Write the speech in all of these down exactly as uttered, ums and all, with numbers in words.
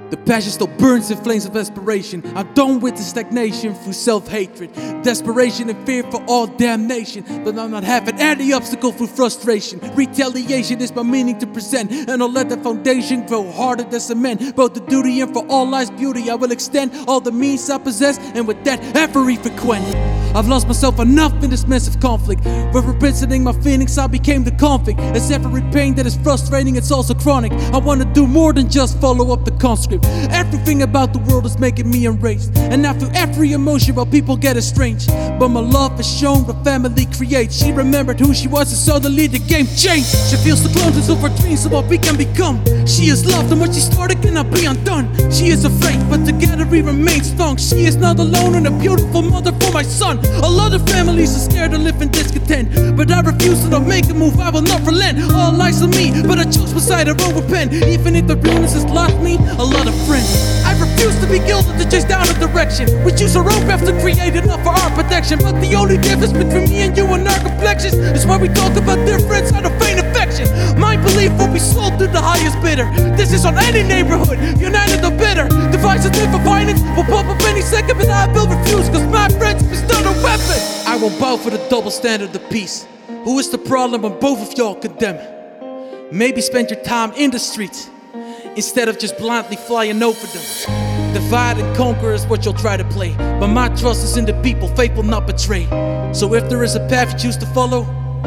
The passion still burns in flames of aspiration. I'm done with the stagnation through self-hatred, desperation and fear for all damnation. But I'm not having any obstacle through frustration. Retaliation is my meaning to present, and I'll let the foundation grow harder than cement. Both the duty and for all life's beauty, I will extend all the means I possess, and with that every frequent. I've lost myself enough in this mess of conflict, where representing my feelings I became the convict. As every pain that is frustrating, it's also chronic. I wanna do more than just follow up the conscript. Everything about the world is making me enraged, and I feel every emotion while people get estranged. But my love is shown what family creates. She remembered who she was and suddenly the game changed. She feels the closeness of her dreams of what we can become. She is loved and what she started cannot be undone. She is afraid but together we remain strong. She is not alone and a beautiful mother for my son. A lot of families are scared to live in discontent, but I refuse to not make a move, I will not relent. All eyes on me, but I choose beside a road with pen. Even if the realness has lost me a lot of friends, I refuse to be guilty to chase down a direction. We choose our own path to create enough for our protection. But the only difference between me and you and our complexions is when we talk about difference out of vain affection. My belief will be sold to the highest bidder. This is on any neighborhood, united or bitter. Devices for violence will pop up any second, but I will refuse, cause my friendship is not a weapon. I will bow for the double standard of peace. Who is the problem when both of y'all condemn? Maybe spend your time in the streets instead of just blindly flying over them. Divide and conquer is what you'll try to play, but my trust is in the people, faith will not betray. So if there is a path you choose to follow,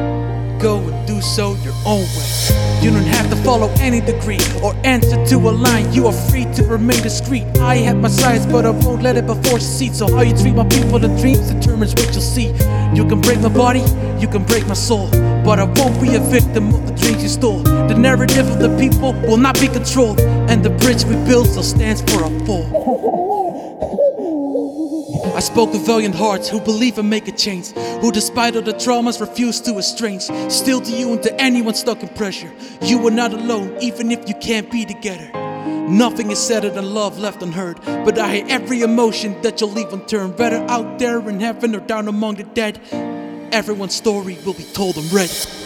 go and do so your own way. You don't have to follow any degree or answer to a line. You are free to remain discreet. I have my sights, but I won't let it before succeed. So how you treat my people and dreams determines what you'll see. You can break my body, you can break my soul, but I won't be a victim of the dreams you stole. The narrative of the people will not be controlled, and the bridge we build still stands for a fall. I spoke with valiant hearts who believe and make a change, who despite all the traumas refuse to estrange. Still to you and to anyone stuck in pressure, you are not alone even if you can't be together. Nothing is sadder than love left unheard, but I hate every emotion that you'll leave unturned. Whether out there in heaven or down among the dead, everyone's story will be told and read.